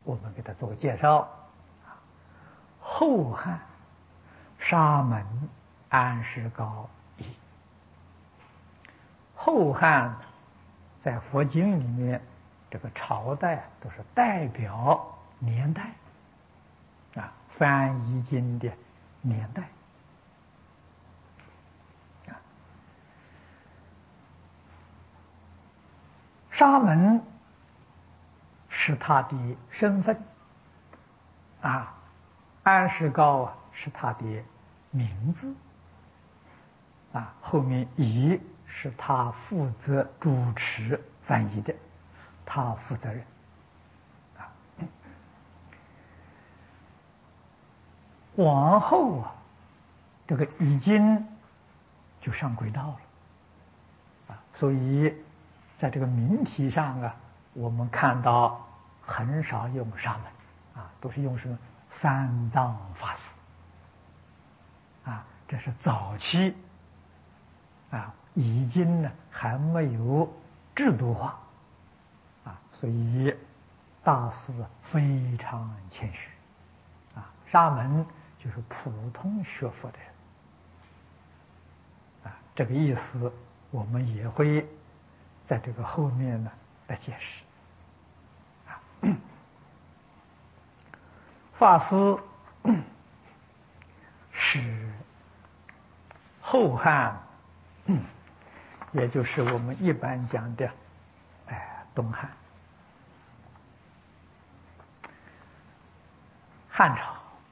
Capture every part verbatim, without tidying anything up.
我们给他做个介绍。后汉沙门安世高译。后汉在佛经里面，这个朝代都是代表年代啊，翻译经的年代啊。沙门是他的身份啊，安世高啊是他的名字啊，后面译是他负责主持翻译的，他负责人啊。往后啊，这个译经就上轨道了啊，所以在这个名题上啊，我们看到很少用沙门啊，都是用什么三藏法师啊，这是早期啊，译经呢还没有制度化啊，所以大师非常谦虚啊。沙门就是普通学佛的人啊，这个意思我们也会在这个后面呢来解释啊。法师是后汉，也就是我们一般讲的，哎，东汉。汉朝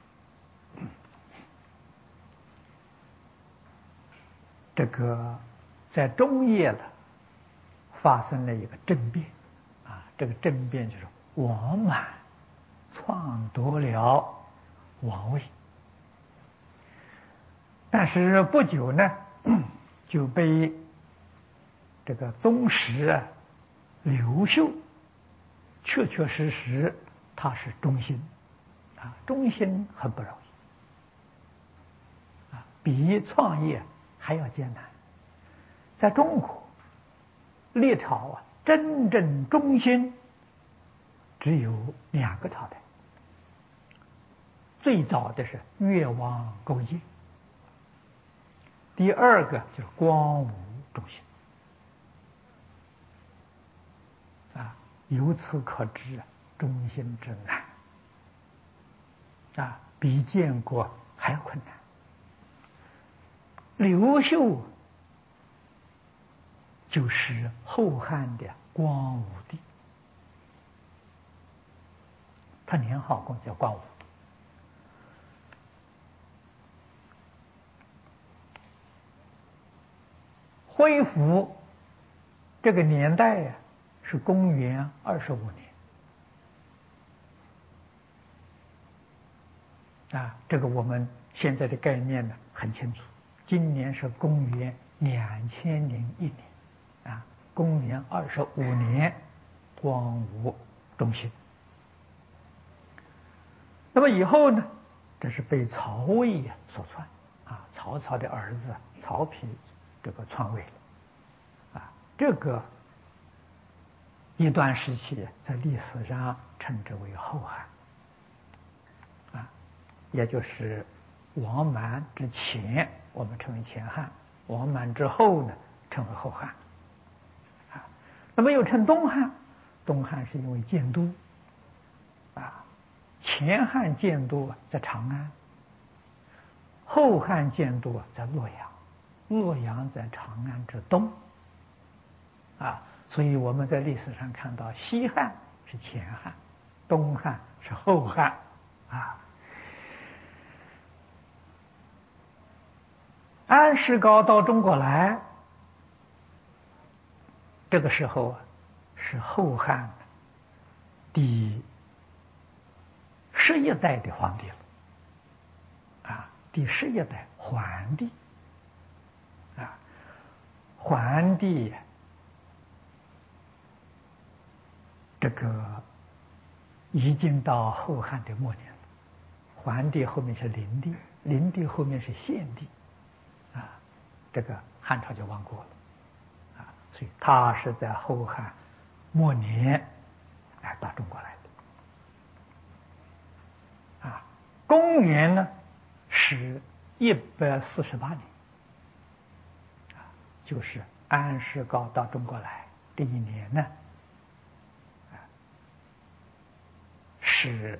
这个在中叶了，发生了一个政变啊，这个政变就是王满篡夺了王位，但是不久呢，就被这个宗室啊刘秀，确确实实他是忠心啊，忠心很不容易啊，比创业还要艰难。在中国历朝啊，真正忠心只有两个朝代，最早的是越王勾践，第二个就是光武忠心啊，由此可知啊，忠心之难啊，比建国还要困难。刘秀就是后汉的光武帝，他年号共叫光武。恢复这个年代呀、啊，是公元二十五年啊，这个我们现在的概念呢很清楚。今年是公元两千零一年啊，公元二十五年，光武中兴。那么以后呢，这是被曹魏呀所篡啊，曹操的儿子曹丕这个篡位了啊，这个一段时期在历史上称之为后汉啊，也就是王满之前我们称为前汉，王满之后呢称为后汉啊。那么又称东汉，东汉是因为建都啊，前汉建都在长安，后汉建都在洛阳，洛阳在长安之东啊，所以我们在历史上看到西汉是前汉，东汉是后汉啊。安世高到中国来，这个时候是后汉第十一代的皇帝了啊，第十一代桓帝啊，桓帝这个已经到后汉的末年了。桓帝后面是灵帝，灵帝后面是献帝啊，这个汉朝就亡国了啊，所以他是在后汉末年哎到中国来的。 公元呢是一百四十八年，啊，就是安世高到中国来这一年呢，啊，是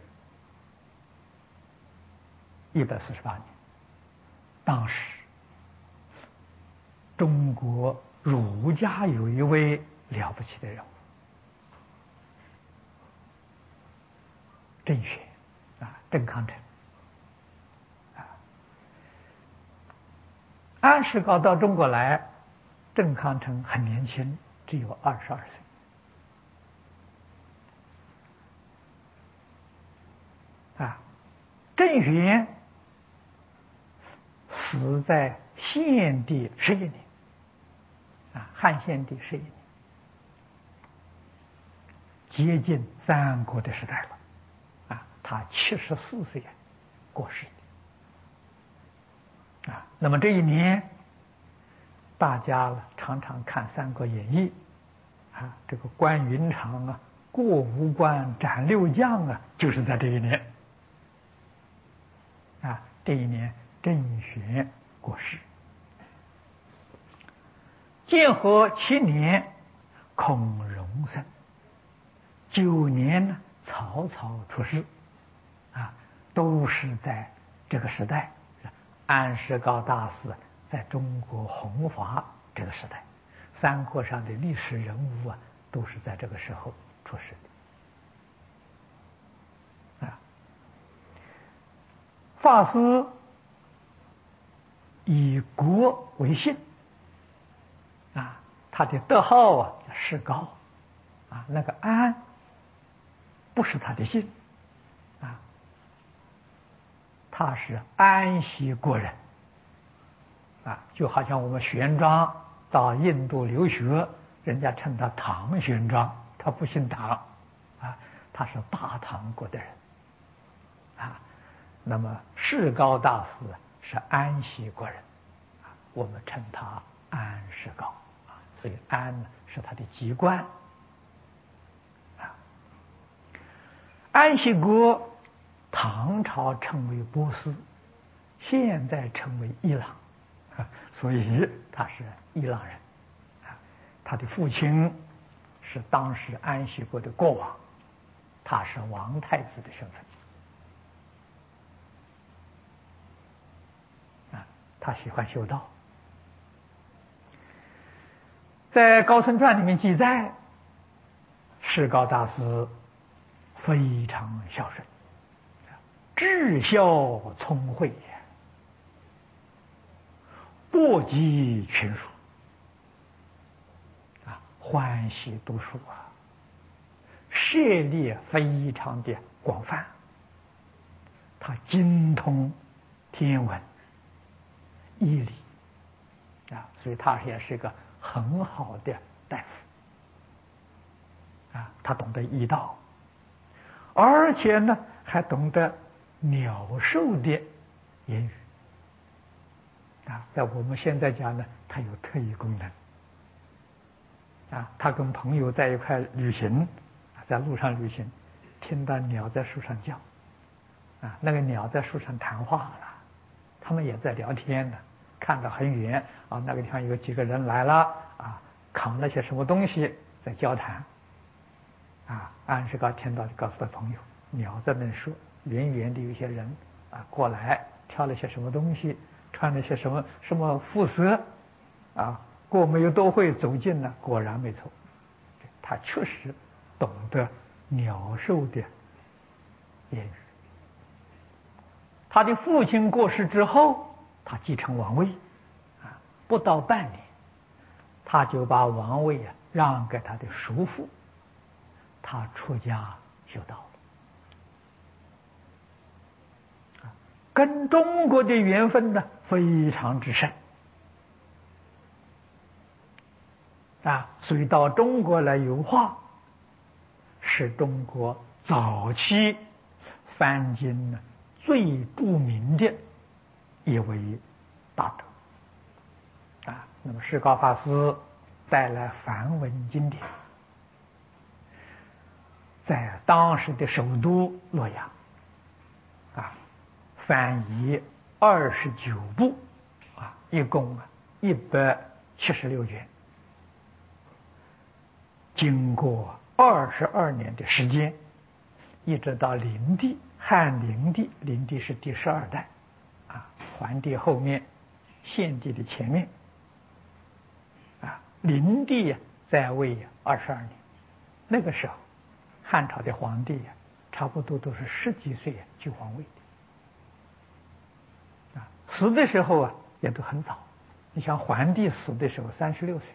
一百四十八年。当时中国儒家有一位了不起的人物，郑玄啊，郑康成啊。安世高到中国来，郑康成很年轻，只有二十二岁。啊，郑玄死在献帝十一年，啊，汉献帝十一年，接近三国的时代了，啊，他七十四岁过世的，啊，那么这一年，大家常常看《三国演义》，啊，这个关云长啊，过五关斩六将啊，就是在这一年，啊，这一年郑玄过世。建和七年，孔融生。九年呢，曹操出世，啊，都是在这个时代。安世高大师在中国弘法这个时代，三国上的历史人物啊，都是在这个时候出世的。啊，法师以国为姓，啊，他的德号啊叫世高，啊，那个安不是他的姓，啊，他是安息国人，啊，就好像我们玄奘到印度留学，人家称他唐玄奘，他不姓唐，啊，他是大唐国的人，啊，那么世高大师是安息国人，啊，我们称他安世高，啊，所以安呢是他的籍贯，啊，安息国唐朝称为波斯，现在称为伊朗，啊，所以他是伊朗人，啊，他的父亲是当时安息国的国王，他是王太子的身份，啊，他喜欢修道，在《高僧传》里面记载，世高大师非常孝顺，至孝聪慧，博极群书，啊，欢喜读书啊，涉猎非常的广泛，他精通天文、医理，啊，所以他也是一个很好的大夫，啊，他懂得医道，而且呢还懂得鸟兽的言语，啊，在我们现在讲呢，它有特异功能。啊，他跟朋友在一块旅行，在路上旅行，听到鸟在树上叫，啊，那个鸟在树上谈话了，他们也在聊天呢，看到很远啊，那个地方有几个人来了，啊，扛了些什么东西在交谈，啊，安世高听到就告诉他朋友，鸟在那说，远远的有些人啊过来，挑了些什么东西，穿了些什么什么肤色，啊，过没有多会走近了，果然没错，他确实懂得鸟兽的言语。他的父亲过世之后，他继承王位，啊，不到半年，他就把王位啊让给他的叔父，他出家修道了，跟中国的缘分呢非常之深，啊，所以到中国来油画，是中国早期梵经呢最著名的一位大德，啊，那么世高法师带来梵文经典，在当时的首都洛阳，啊， 翻译二十九部，啊，一共啊一百七十六卷。经过二十二年的时间，一直到灵帝，汉灵帝，灵帝是第十二代，啊，桓帝后面，献帝的前面，啊，灵帝呀在位二十二年，那个时候，汉朝的皇帝呀，差不多都是十几岁就皇位的，啊，死的时候啊也都很早，你像桓帝死的时候三十六岁。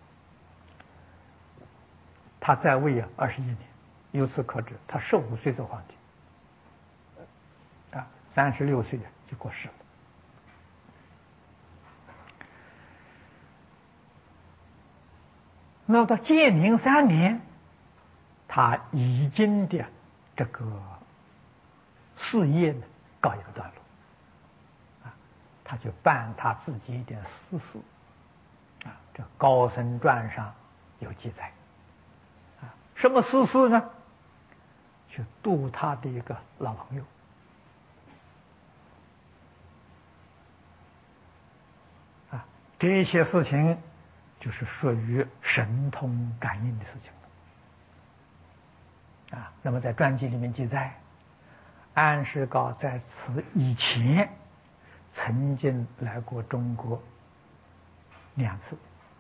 他在位啊二十一年，由此可知，他十五岁做皇帝，啊，三十六岁就过世了。那到建宁三年，他已经的这个事业呢告一个段落，啊，他就办他自己一点私事，啊，这《高僧传》上有记载。什么私事呢？去度他的一个老朋友，啊，这些事情就是属于神通感应的事情啊。那么在传记里面记载，安世高在此以前曾经来过中国两次，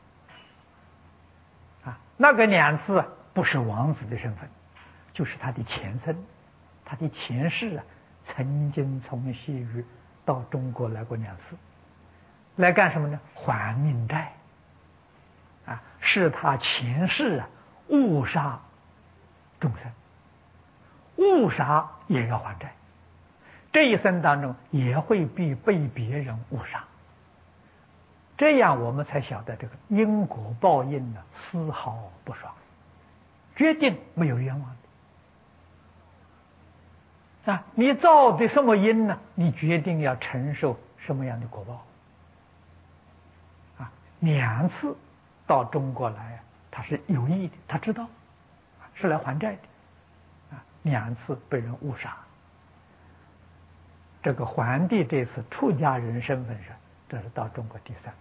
啊，那个两次不是王子的身份，就是他的前身，他的前世啊，曾经从西域到中国来过两次，来干什么呢？还命债，啊，是他前世啊误杀众生，误杀也要还债，这一生当中也会被被别人误杀，这样我们才晓得这个因果报应呢丝毫不爽，决定没有冤枉的啊！你造的什么因呢？你决定要承受什么样的果报啊！两次到中国来，他是有意的，他知道是来还债的啊！两次被人误杀，这个桓帝这次出家人身份上，这是到中国第三次。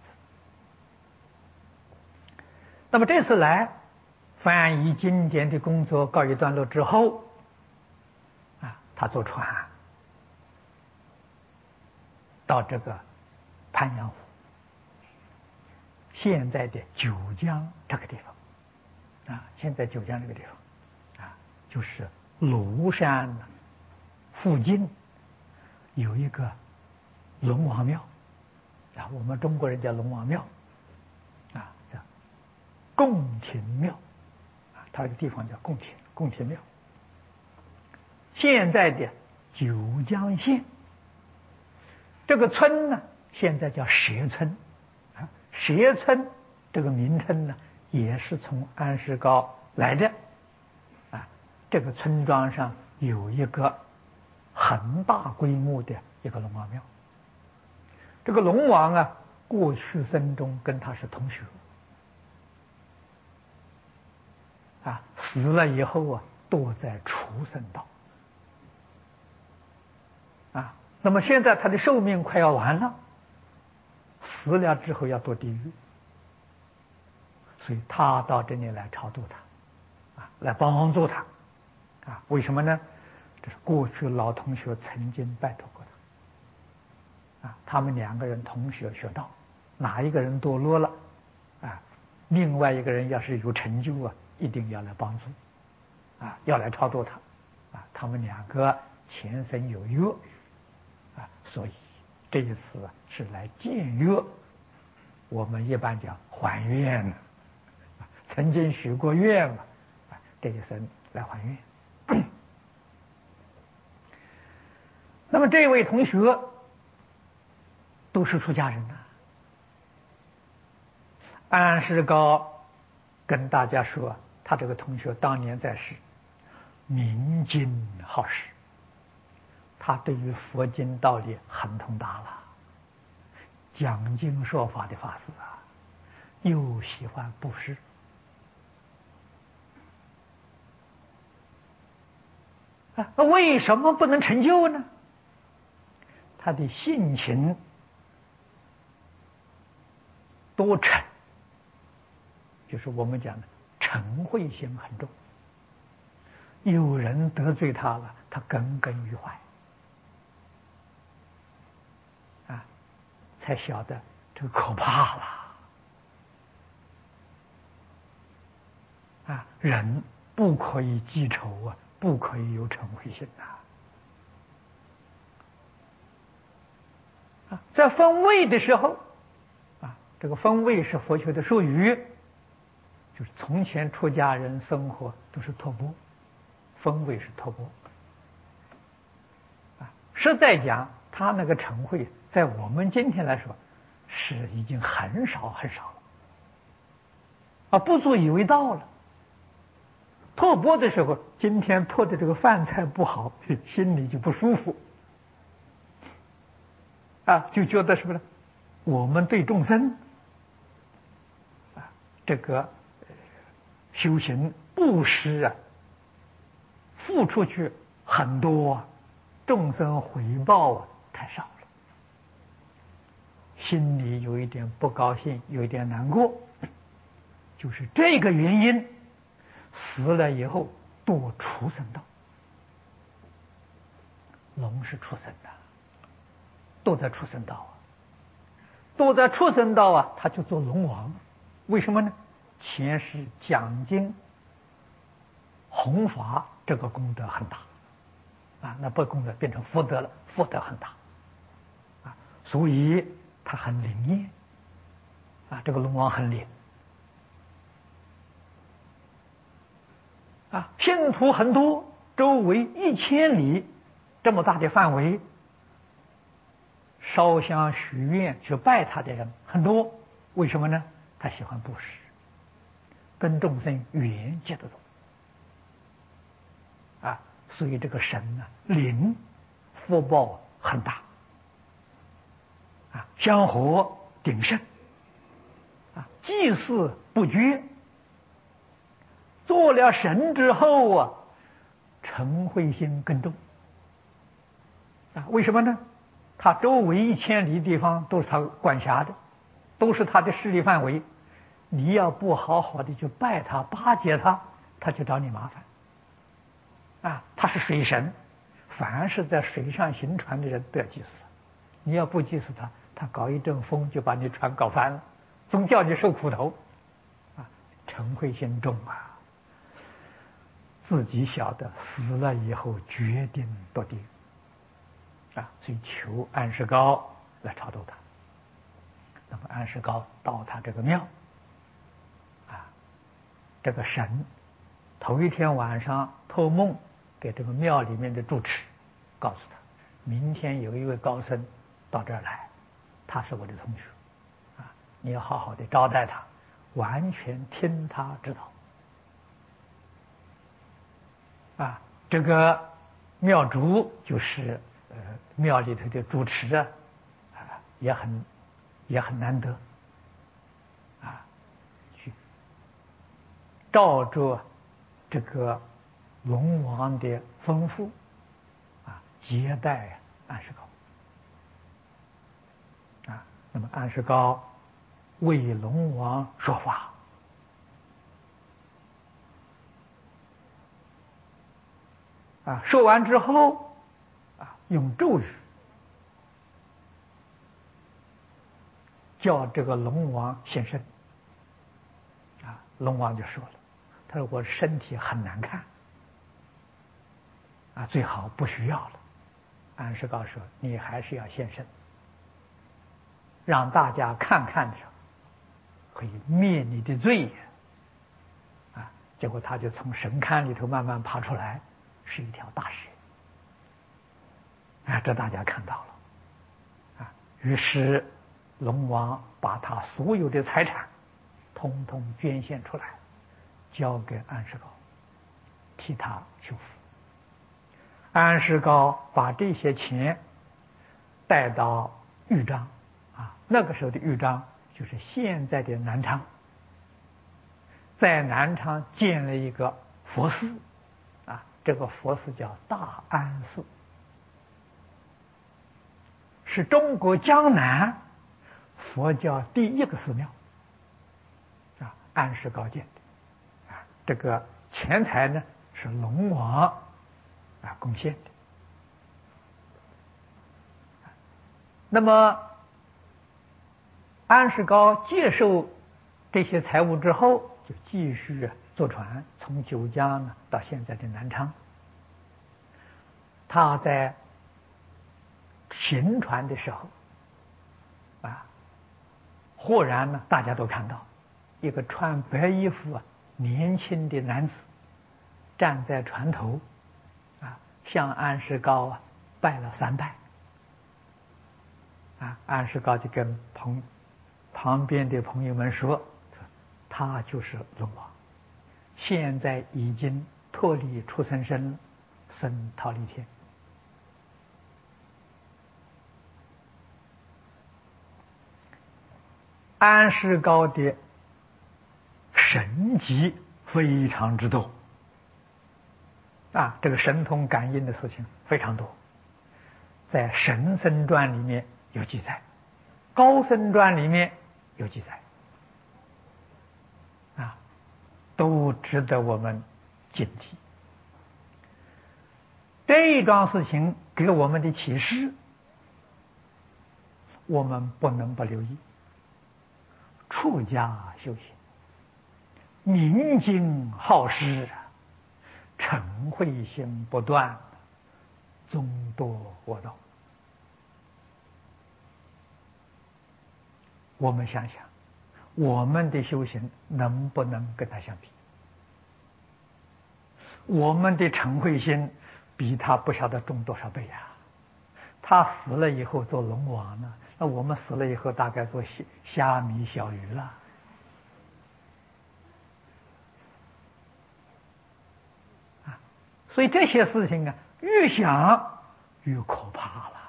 那么这次来翻译经典的工作告一段落之后，啊，他坐船到这个鄱阳湖，现在的九江这个地方，啊，现在九江这个地方，啊，就是庐山附近有一个龙王庙，啊，我们中国人叫龙王庙，啊，叫贡亭庙。它这个地方叫贡亭，贡亭庙。现在的九江县这个村呢，现在叫蛇村，啊，蛇村这个名称呢，也是从安世高来的，啊，这个村庄上有一个很大规模的一个龙王庙。这个龙王啊，过去生中跟他是同学。啊，死了以后啊，堕在畜生道。啊，那么现在他的寿命快要完了，死了之后要堕地狱，所以他到这里来超度他，啊，来帮助他，啊，为什么呢？这是过去老同学曾经拜托过他，啊，他们两个人同学学道，哪一个人堕落了，啊，另外一个人要是有成就啊。一定要来帮助，啊，要来超度他，啊，他们两个前生有约，啊，所以这一次是来见约，我们一般讲还愿呢，曾经许过愿嘛，啊，这一生来还愿。那么这位同学都是出家人呐，安世高跟大家说。他这个同学当年在世，明经好识，他对于佛经道理很通达了，讲经说法的法师啊，又喜欢布施，啊，那为什么不能成就呢？ 他的性情多嗔，就是我们讲的嗔恚心很重。有人得罪他了，他耿耿于怀，啊，才晓得这个可怕了。啊，人不可以记仇啊，不可以有嗔恚心呐。啊，在分位的时候，啊，这个分位是佛学的术语，就是从前出家人生活都是托钵，分位是托钵。啊，实在讲，他那个嗔恚，在我们今天来说，是已经很少很少了，啊，不足以为道了。托钵的时候，今天托的这个饭菜不好，心里就不舒服，啊，就觉得什么呢？我们对众生，啊，这个修行布施啊，付出去很多啊，众生回报啊太少了，心里有一点不高兴，有一点难过，就是这个原因。死了以后堕畜生道，龙是畜生的，堕在畜生道啊，堕在畜生道啊，他就做龙王。为什么呢？前世讲经弘法，这个功德很大啊，那不功德变成福德了，福德很大啊，所以他很灵验啊，这个龙王很灵。啊，信徒很多，周围一千里这么大的范围，烧香许愿去拜他的人很多。为什么呢？他喜欢布施，跟众生缘接得走啊，所以这个神呢，灵福报很大啊，香火鼎盛啊，祭祀不绝。做了神之后啊，嗔恚心更重啊！为什么呢？他周围一千里地方都是他管辖的，都是他的势力范围。你要不好好的去拜他、巴结他，他就找你麻烦啊！他是水神，凡是在水上行船的人都要祭祀他。你要不祭祀他，他搞一阵风就把你船搞翻了，总叫你受苦头啊！嗔恚心重啊！自己晓得死了以后决定堕地狱啊，所以求安世高来超度他。那么安世高到他这个庙啊，这个神头一天晚上托梦给这个庙里面的住持，告诉他明天有一位高僧到这儿来，他是我的同学啊，你要好好的招待他，完全听他指导。啊，这个庙主就是呃庙里头的主持啊，啊也很也很难得啊，去照着这个龙王的吩咐啊接待安世高啊，那么安世高为龙王说法。啊，说完之后，啊，用咒语叫这个龙王现身。啊，龙王就说了，他说我身体很难看，啊，最好不需要了。安世高说，你还是要现身，让大家看看的时候，可以灭你的罪业。啊，结果他就从神龛里头慢慢爬出来。是一条大蛇啊，这大家看到了啊。于是龙王把他所有的财产通通捐献出来，交给安世高，替他修福。安世高把这些钱带到豫章啊，那个时候的豫章就是现在的南昌，在南昌建了一个佛寺。啊，这个佛寺叫大安寺。 是中国江南佛教第一个寺庙啊，安世高建的啊。这个钱财呢是龙王啊贡献的。那么安世高接受这些财物之后，就继续坐船从九江呢到现在的南昌。他在行船的时候啊，忽然呢大家都看到一个穿白衣服啊年轻的男子站在船头啊，向安世高啊拜了三拜。啊，安世高就跟朋旁边的朋友们说，他就是龙王，现在已经脱离畜生身，升忉利天。安世高的神迹非常之多啊，这个神通感应的事情非常多，在《神僧传》里面有记载，《高僧传》里面有记载，啊，都值得我们警惕。这一桩事情给我们的启示，我们不能不留意。出家修行，明经好施，嗔恚心不断，终堕恶道。我们想想，我们的修行能不能跟他相比？我们的嗔恚心比他不晓得重多少倍呀！他死了以后做龙王呢，那我们死了以后大概做虾虾米小鱼了。啊，所以这些事情啊，越想越可怕了。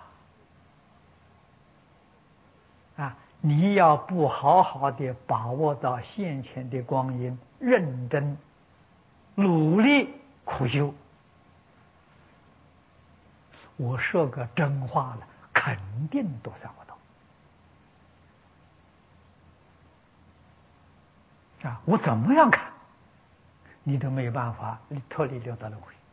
啊，你要不好好的把握到现前的光阴，认真努力苦修，我说个真话了，肯定都上不到啊！我怎么样看，你都没有办法脱离六道轮回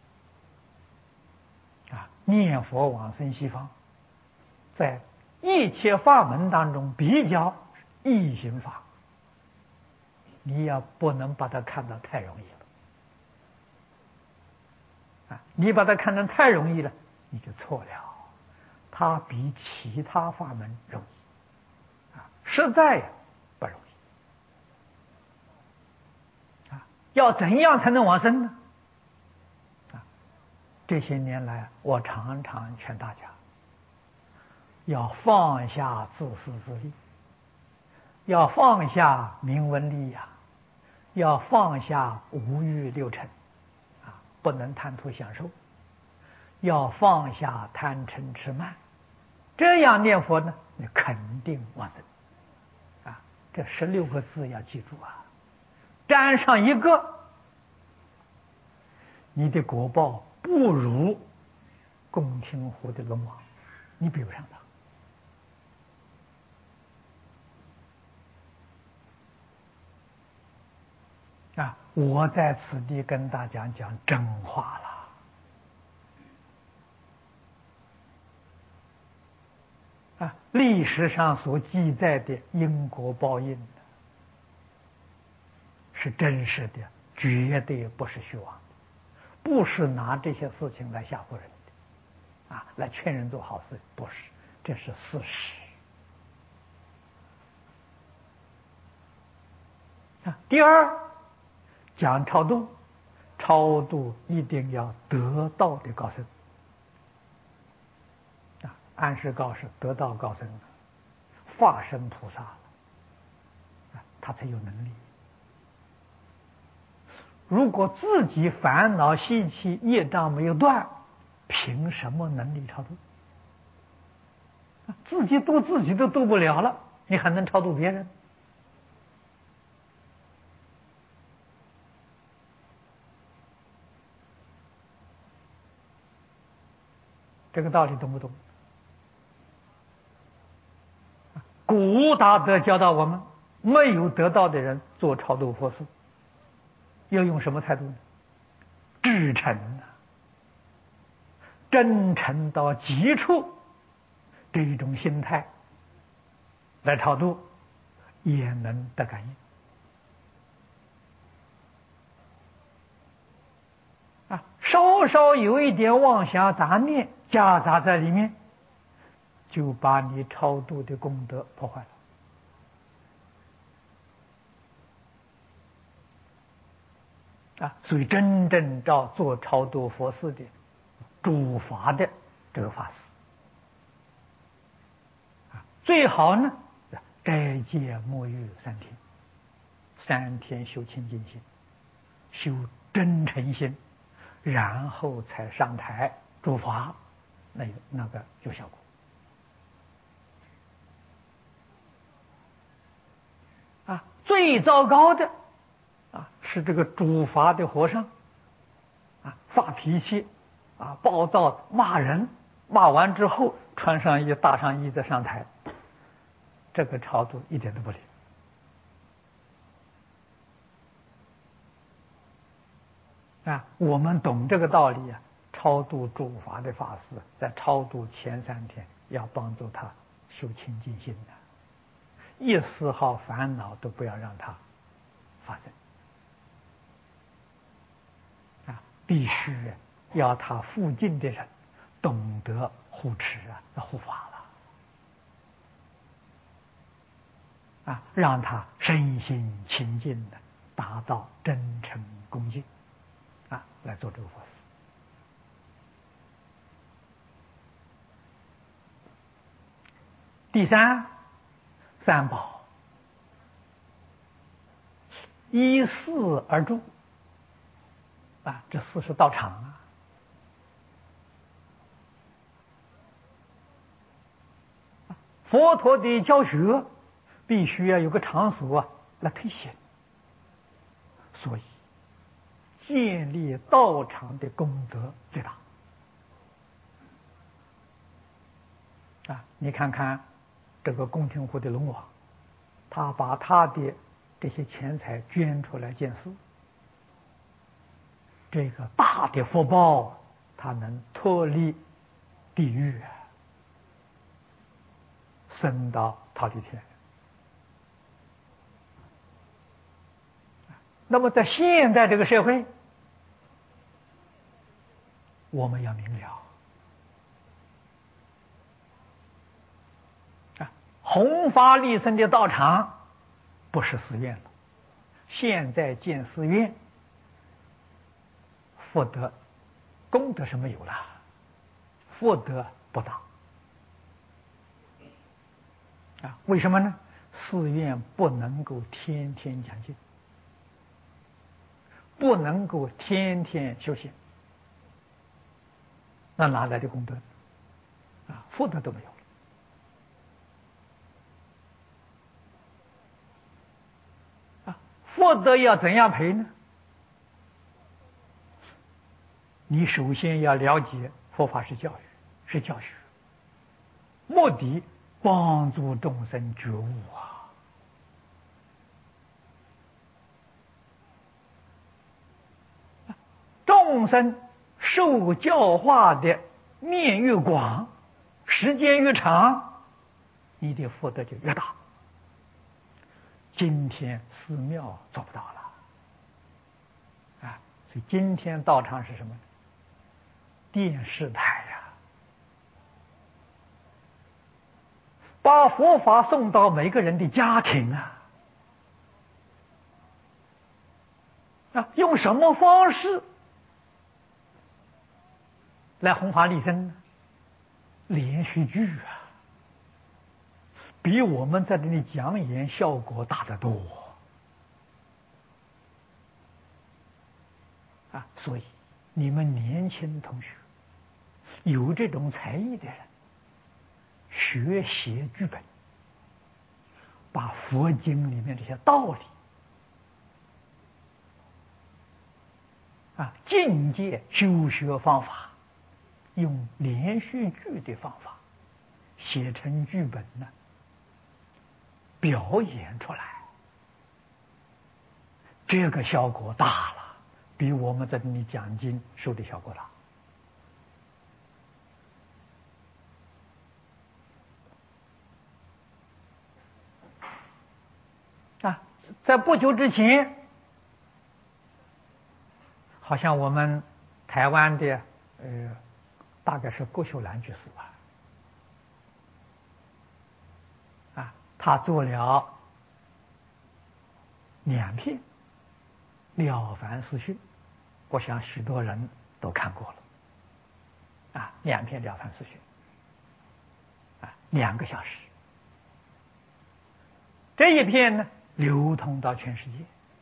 啊！念佛往生西方，在一切法门当中比较易行法，你要不能把它看得太容易了啊！你把它看得太容易了，你就错了。它比其他法门容易啊，实在不容易啊！要怎样才能往生呢？啊，这些年来我常常劝大家，要放下自私自利，要放下名闻利养，要放下五欲六尘啊，不能贪图享受，要放下贪嗔痴慢，这样念佛呢，你肯定往生啊！这十六个字要记住啊，沾上一个，你的果报不如宫廷湖的龙王，你比不上他啊！我在此地跟大家讲真话了。啊，历史上所记载的因果报应是真实的，绝对不是虚妄的，不是拿这些事情来吓唬人的，啊，来劝人做好事，不是，这是事实。啊，第二，讲超度，超度一定要得道的高僧。啊，安世高是得道高僧，化身菩萨了，啊，他才有能力。如果自己烦恼习气业障没有断，凭什么能力超度？自己度自己都度不了了，你还能超度别人？这个道理懂不懂？ 古大德教导我们，没有得到的人做超度佛事，要用什么态度呢？至诚啊，真诚到极处，这一种心态来超度，也能得感应。啊，稍稍有一点妄想杂念夹杂在里面，就把你超度的功德破坏了。啊，所以真正照做超度佛事的主法的这个法师，啊，最好呢斋戒沐浴三天，三天修清净心，修真诚心，然后才上台主法，那个那个有效果。啊，最糟糕的啊是这个主法的和尚，啊发脾气，啊暴躁骂人，骂完之后穿上衣搭上衣再上台，这个超度一点都不灵。啊，我们懂这个道理啊，超度主法的法师在超度前三天要帮助他修清净心的，一丝毫烦恼都不要让他发生。啊，必须要他附近的人懂得护持啊，护法了。啊，让他身心清净的达到真诚恭敬，啊，来做这个佛事。第三，三宝依四而住，啊，这四是道场啊。佛陀的教学必须要有个场所啊来推行，所以建立道场的功德最大。啊，你看看这个恭听湖的龙王，他把他的这些钱财捐出来建寺，这个大的福报，他能脱离地狱，升到桃李天。那么在现在这个社会，我们要明了啊，弘法利生的道场不是寺院了，现在建寺院，福德功德是没有了，福德不大啊。为什么呢？寺院不能够天天讲经，不能够天天修行，那哪来的功德啊？福德都没有了。啊，福德要怎样培呢？你首先要了解佛法是教育，是教学，目的帮助众生觉悟啊。众生受教化的面越广，时间越长，你的福德就越大。今天寺庙做不到了啊，所以今天道场是什么？电视台呀、啊，把佛法送到每个人的家庭啊。啊，用什么方式来弘法利生呢？连续剧啊，比我们在这里讲演效果大得多啊！所以你们年轻同学有这种才艺的人，学写剧本，把佛经里面这些道理啊、境界修学方法，用连续剧的方法写成剧本呢， 表演出来，这个效果大了，比我们在这里讲经受的效果大。啊，在不久之前，好像我们台湾的呃，大概是郭秀兰居士吧，啊，他做了两篇《了凡四训》，我想许多人都看过了，啊，两篇《了凡四训》，啊，两个小时，这一篇呢流通到全世界。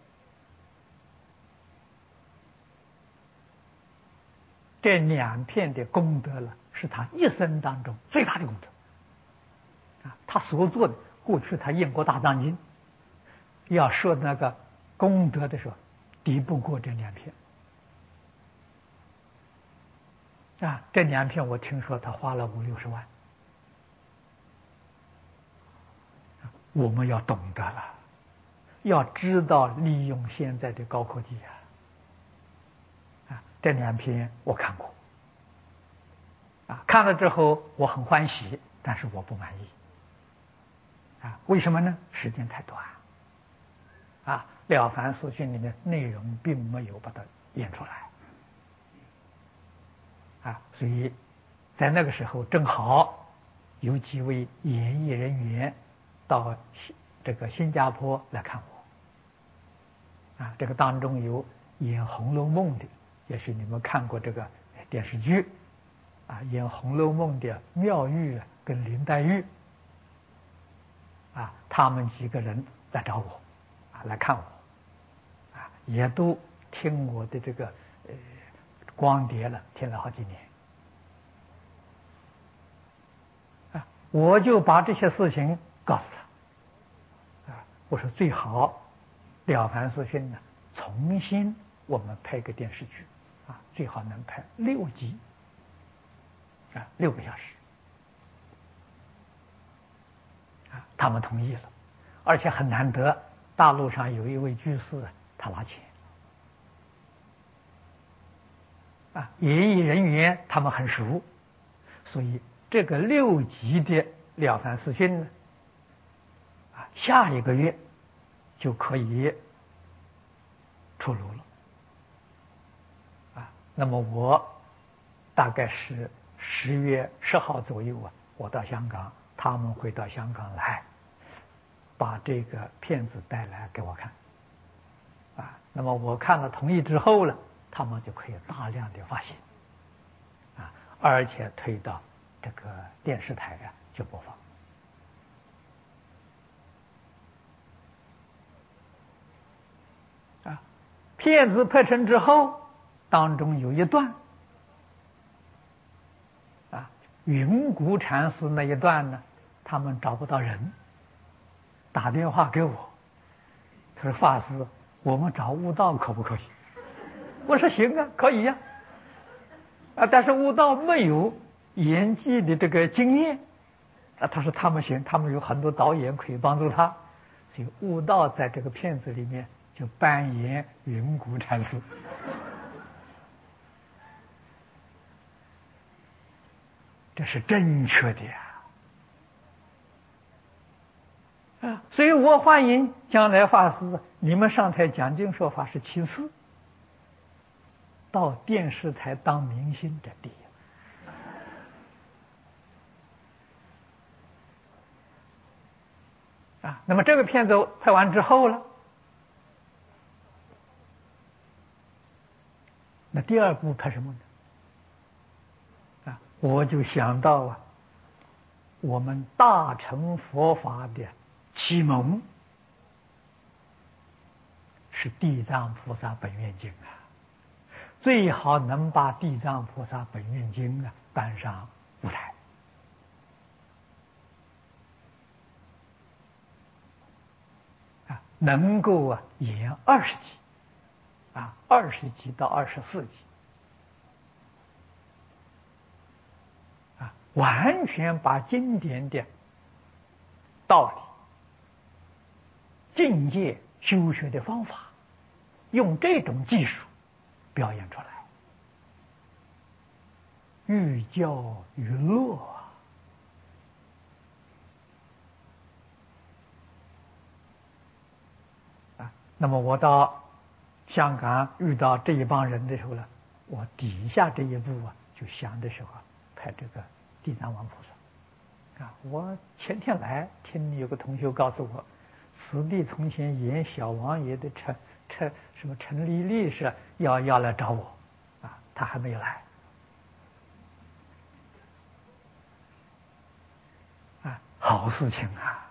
这两篇的功德了，是他一生当中最大的功德。啊，他所做的，过去他印过《大藏经》，要说那个功德的时候，敌不过这两篇。啊，这两篇我听说他花了五六十万。我们要懂得了，要知道利用现在的高科技啊。啊，这两篇我看过，啊，看了之后我很欢喜，但是我不满意，啊，为什么呢？时间太短，啊，《了凡四训》里面内容并没有把它演出来，啊，所以在那个时候正好有几位演艺人员到这个新加坡来看我，啊，这个当中有演《红楼梦》的。也许你们看过这个电视剧，啊，演《红楼梦》的妙玉跟林黛玉，啊，他们几个人来找我，啊，来看我，啊，也都听我的这个呃光碟了，听了好几年，啊，我就把这些事情告诉他，啊，我说最好《了凡四训》呢，重新我们拍个电视剧。啊，最好能拍六集，啊，六个小时，啊，他们同意了，而且很难得，大陆上有一位居士，他拿钱，啊，演艺人员他们很熟，所以这个六集的《了凡四训》呢，啊，下一个月就可以出炉了。那么我大概是十月十号左右啊，我到香港，他们会到香港来，把这个片子带来给我看，啊，那么我看了同意之后呢，他们就可以大量的发行，啊，而且推到这个电视台啊去播放，啊，片子拍成之后。当中有一段，啊，云谷禅师那一段呢，他们找不到人，打电话给我，他说：“法师，我们找悟道可不可以？”我说：“行啊，可以呀。”啊，但是悟道没有演技的这个经验，啊，他说他们行，他们有很多导演可以帮助他，所以悟道在这个片子里面就扮演云谷禅师。这是正确的呀，啊！所以我欢迎将来法师你们上台讲经说法是其次，到电视台当明星这第一。啊，那么这个片子拍完之后了，那第二部拍什么呢？啊，我就想到啊，我们大乘佛法的启蒙是地藏菩萨本愿经啊，最好能把地藏菩萨本愿经啊搬上舞台。啊，能够啊演二十集，啊二十集到二十四集，啊完全把经典的道理境界修学的方法，用这种技术表演出来，寓教于乐啊！那么我到香港遇到这一帮人的时候呢，我底下这一步啊，就想的时候拍这个地藏王菩萨啊。我前天来听有个同学告诉我，此地从前演小王爷的陈陈什么陈丽丽是要要来找我啊，他还没有来啊，好事情啊！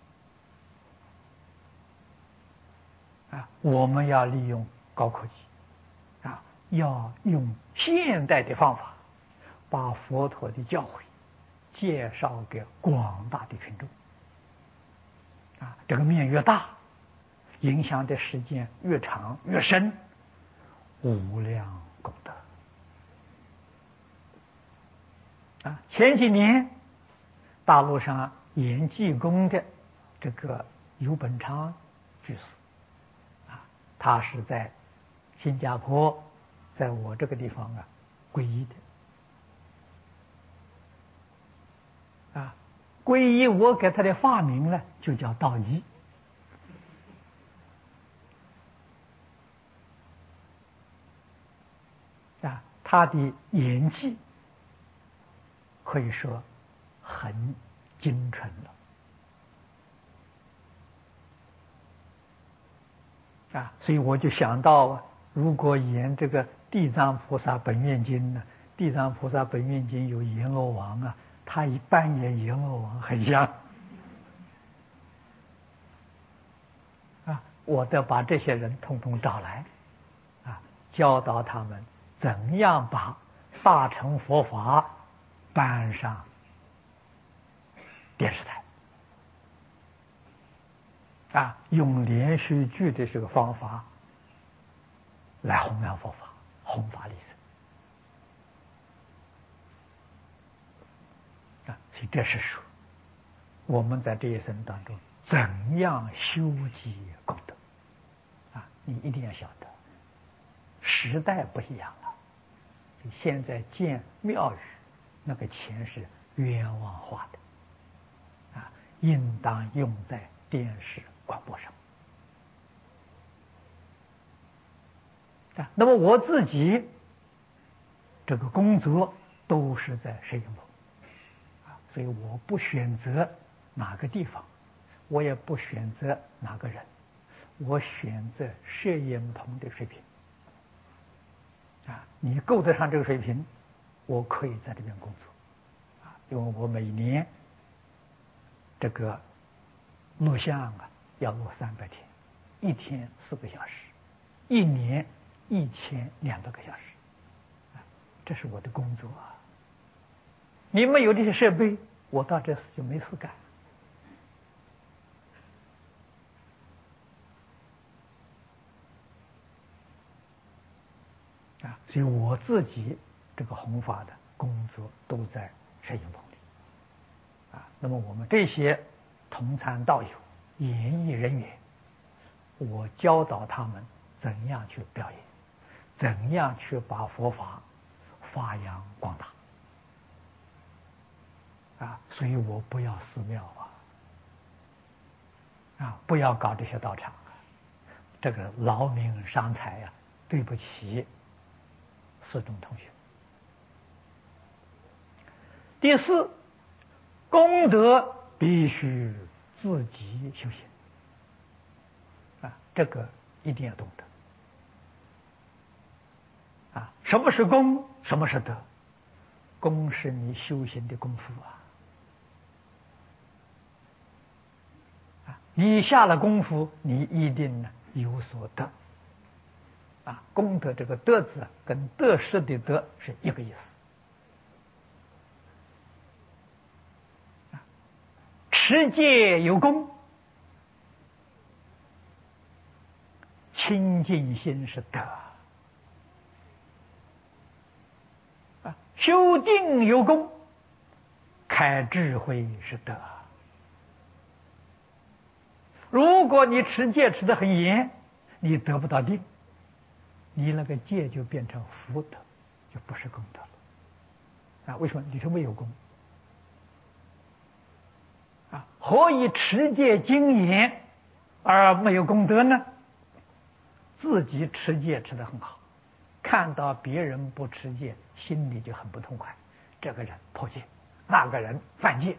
啊，我们要利用高科技啊，要用现代的方法，把佛陀的教诲介绍给广大的群众啊，这个面越大，影响的时间越长越深，无量功德啊！前几年大陆上演济公的这个游本昌居士啊，他是在新加坡，在我这个地方啊皈依的啊，皈依我给他的法名呢就叫道一啊，他的演技可以说很精纯了啊，所以我就想到啊，如果演这个《地藏菩萨本愿经》呢，《地藏菩萨本愿经》有阎罗王啊，他一扮演阎罗王很像啊，我得把这些人统统找来啊，教导他们怎样把大乘佛法搬上电视台啊，用连续剧的这个方法来弘扬佛法，弘法利生啊。所以这是说我们在这一生当中怎样修积功德啊，你一定要晓得时代不一样了，现在建庙宇那个钱是冤枉花的啊，应当用在电视广播上啊。那么我自己这个工作都是在摄影棚啊，所以我不选择哪个地方，我也不选择哪个人，我选择摄影棚的水平啊，你够得上这个水平，我可以在这边工作啊，因为我每年这个录像啊要录三百天，一天四个小时，一年一千两百个小时，这是我的工作啊。你没有这些设备，我到这就没事干啊。所以我自己这个弘法的工作都在摄影棚里啊。那么我们这些同参道友、演艺人员，我教导他们怎样去表演，怎样去把佛法发扬光大啊。所以我不要寺庙啊，啊，不要搞这些道场啊，这个劳民伤财呀，对不起四中同学。第四，功德必须自己修行啊，这个一定要懂得啊。什么是功？什么是德？功是你修行的功夫啊，啊，你下了功夫，你一定呢有所得啊。功德这个德字跟得失的得是一个意思。持戒有功，清净心是德啊。修定有功，开智慧是德如果你持戒持得很严，你得不到定，你那个戒就变成福德，就不是功德了。啊，为什么？里头没有功。啊，何以持戒精严而没有功德呢？自己持戒持得很好，看到别人不持戒，心里就很不痛快。这个人破戒，那个人犯戒，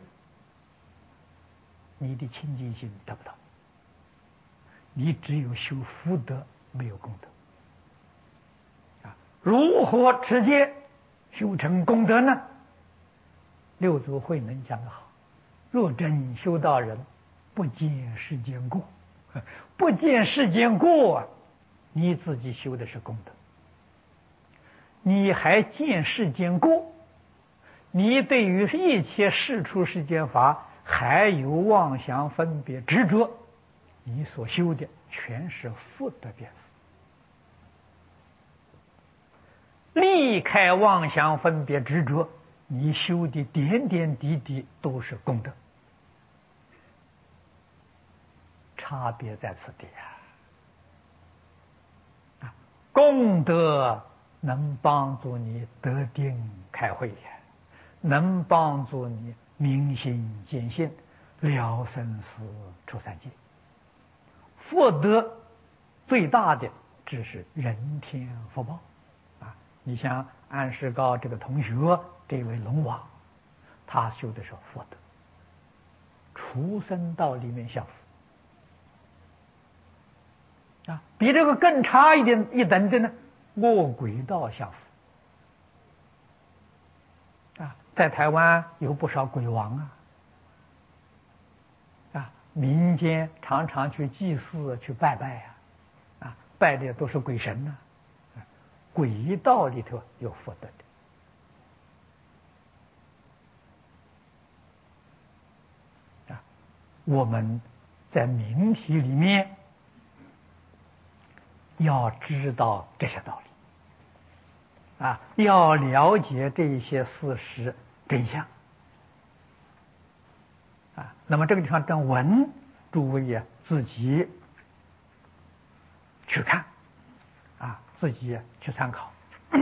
你的清净心得不到。你只有修福德，没有功德。啊，如何持戒修成功德呢？六祖慧能讲得好：若真修道人，不见世间过。不见世间过，你自己修的是功德。你还见世间过，你对于一切世出世间法还有妄想分别执着，你所修的全是福德变死。离开妄想分别执着，你修的点点滴滴都是功德。差别在此地啊！功德能帮助你得定开慧，能帮助你明心见性，了生死出三界。福德最大的只是人天福报啊！你像安世高这个同学，这位龙王，他修的是福德，畜生道里面享福。啊，比这个更差一点一等的呢，恶鬼道享福。啊，在台湾有不少鬼王啊，啊，民间常常去祭祀、去拜拜呀、啊，啊，拜的都是鬼神呢、啊。鬼道里头有福德的。啊，我们在命题里面要知道这些道理啊，要了解这些事实真相啊。那么这个地方正文，诸位呀自己去看啊，自己去参考。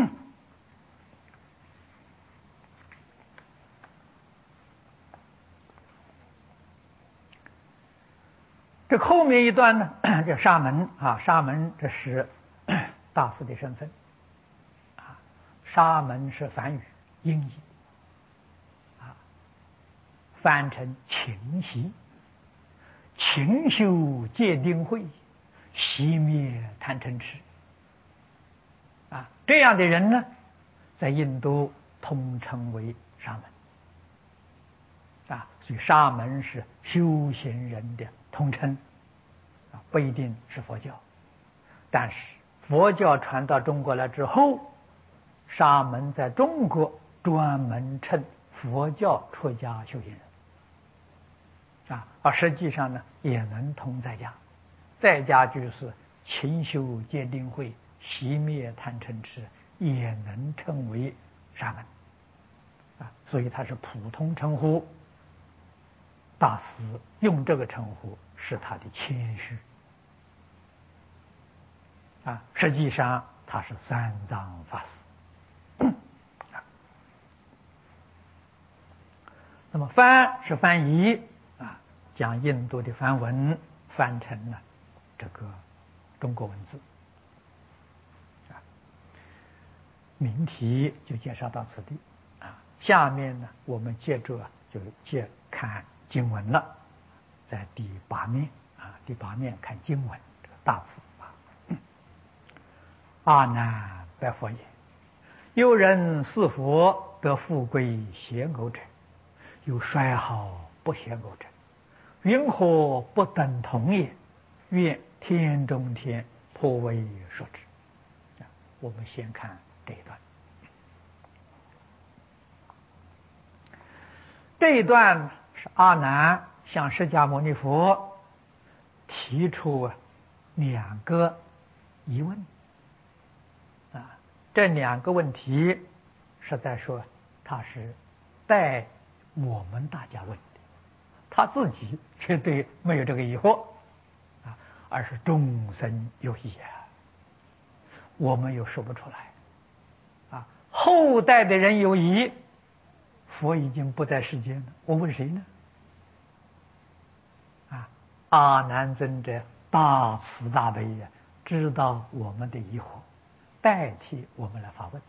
这后面一段呢，叫沙门啊，沙门这是大师的身份啊。沙门是梵语音译啊，翻成勤习，勤修戒定慧，熄灭贪嗔痴啊。这样的人呢，在印度通称为沙门啊。所以沙门是修行人的通称啊，不一定是佛教。但是佛教传到中国来之后，沙门在中国专门称佛教出家修行人啊，而实际上呢，也能通在家。在家就是勤修戒定慧，熄灭贪嗔痴，也能称为沙门啊。所以他是普通称呼。大师用这个称呼是他的谦虚啊，实际上他是三藏法师。那么翻是翻译啊，将印度的梵文翻成了这个中国文字啊。命题就介绍到此地啊，下面呢我们接着就接看经文了，在第八面啊，第八面看经文这个大字啊。阿难白佛言：有人是佛得富贵显偶者，有衰好不显偶者，云何不等同也？愿天中天颇为说之。我们先看这一段。这一段是阿难向释迦牟尼佛提出两个疑问啊，这两个问题是在说他是带我们大家问的，他自己绝对没有这个疑惑而是众生有益啊。我们又说不出来啊。后代的人有疑，佛已经不在世间了，我问谁呢？啊，阿难尊者大慈大悲呀，知道我们的疑惑，代替我们来发问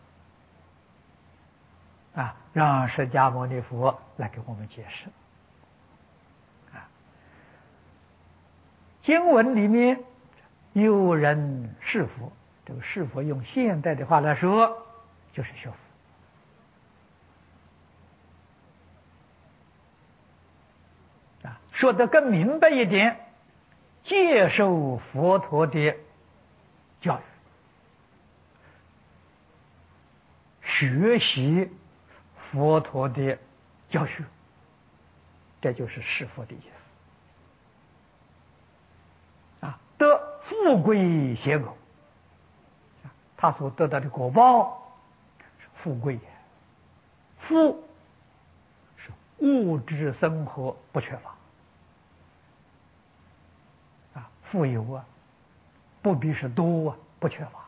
啊，让释迦牟尼佛来给我们解释啊。经文里面有人是佛，这个是佛用现代的话来说，就是学佛。啊，说得更明白一点，接受佛陀的教育，学习佛陀的教学，这就是是佛的意思。啊，得富贵享偶，他所得到的果报是富贵，富是物质生活不缺乏。啊，富有啊，不必是多啊，不缺乏。